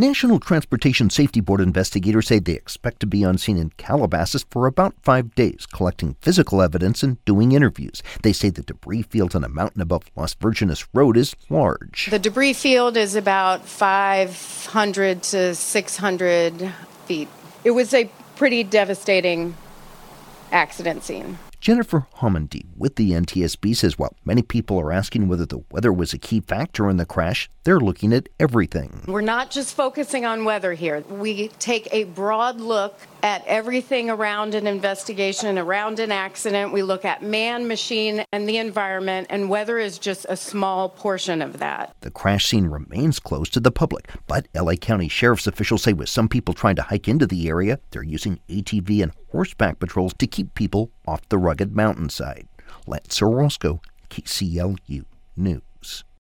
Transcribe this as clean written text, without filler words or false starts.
National Transportation Safety Board investigators say they expect to be on scene in Calabasas for about 5 days, collecting physical evidence and doing interviews. They say the debris field on a mountain above Las Virgenes Road is large. The debris field is about 500 to 600 feet. It was a pretty devastating accident scene. Jennifer Homendy with the NTSB says while many people are asking whether the weather was a key factor in the crash, they're looking at everything. We're not just focusing on weather here. We take a broad look at everything around an investigation, around an accident. We look at man, machine, and the environment, and weather is just a small portion of that. The crash scene remains closed to the public, but LA County Sheriff's officials say with some people trying to hike into the area, they're using ATV and horseback patrols to keep people off the rugged mountainside. Lance Orozco, KCLU News.